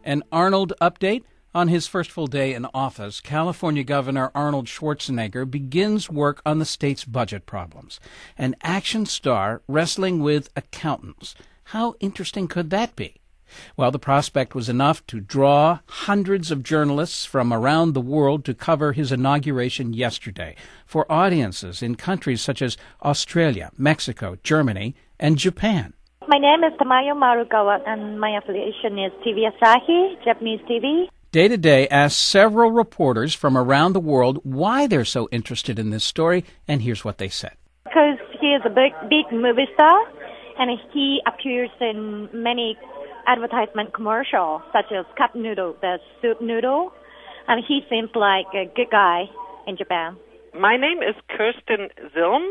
An Arnold update. On his first full day in office, California Governor Arnold Schwarzenegger begins work on the state's budget problems. An action star wrestling with accountants. How interesting could that be? Well, the prospect was enough to draw hundreds of journalists from around the world to cover his inauguration yesterday for audiences in countries such as Australia, Mexico, Germany, and Japan. My name is Tamayo Marukawa, and my affiliation is TV Asahi, Japanese TV. Day to Day asked several reporters from around the world why they're so interested in this story, and here's what they said. Because he is a big movie star, and he appears in many advertisement commercials, such as cup noodle, the soup noodle, and he seems like a good guy in Japan. My name is Kirsten Zilm.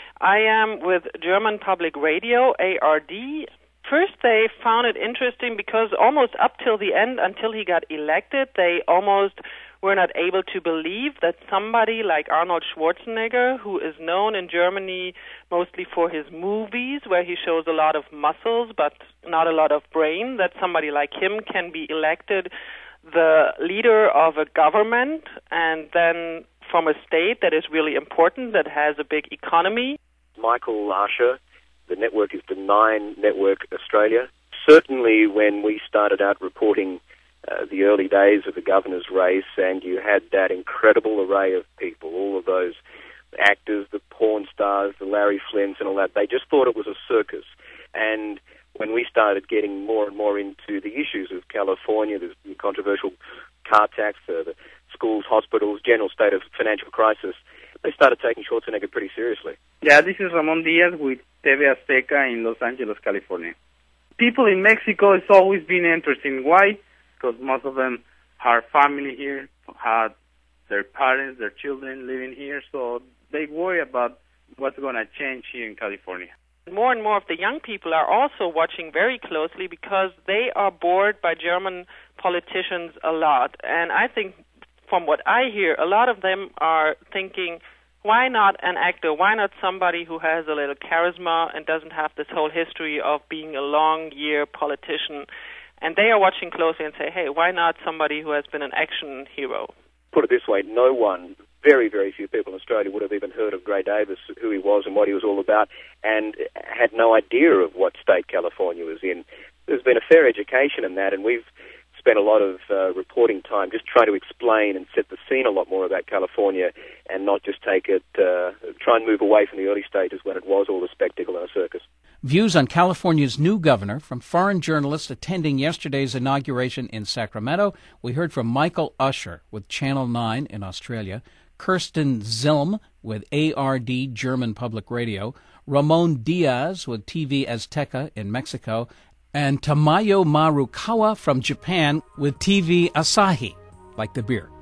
I am with German Public Radio, ARD. First, they found it interesting because almost up till the end, until he got elected, they almost were not able to believe that somebody like Arnold Schwarzenegger, who is known in Germany mostly for his movies, where he shows a lot of muscles but not a lot of brain, that somebody like him can be elected the leader of a government and then from a state that is really important, that has a big economy. Michael Asher. The network is the Nine Network Australia. Certainly when we started out reporting the early days of the governor's race, and you had that incredible array of people, all of those actors, the porn stars, the Larry Flynnts and all that, they just thought it was a circus. And when we started getting more and more into the issues of California, the controversial car tax, the schools, hospitals, general state of financial crisis, they started taking Schwarzenegger pretty seriously. Yeah, this is Ramon Diaz with TV Azteca in Los Angeles, California. People in Mexico, it's always been interesting. Why? Because most of them have family here, had their parents, their children living here, so they worry about what's going to change here in California. More and more of the young people are also watching very closely because they are bored by German politicians a lot. And I think from what I hear, a lot of them are thinking, why not an actor? Why not somebody who has a little charisma and doesn't have this whole history of being a long-year politician? And they are watching closely and say, hey, why not somebody who has been an action hero? Put it this way, no one, very, very few people in Australia would have even heard of Gray Davis, who he was and what he was all about, and had no idea of what state California was in. There's been a fair education in that, and we've spent a lot of reporting time just trying to explain and set the scene a lot more about California and not just take it, try and move away from the early stages when it was all a spectacle and a circus. Views on California's new governor from foreign journalists attending yesterday's inauguration in Sacramento. We heard from Michael Usher with Channel 9 in Australia, Kirsten Zilm with ARD German Public Radio, Ramon Diaz with TV Azteca in Mexico, and Tamayo Marukawa from Japan with TV Asahi, like the beer.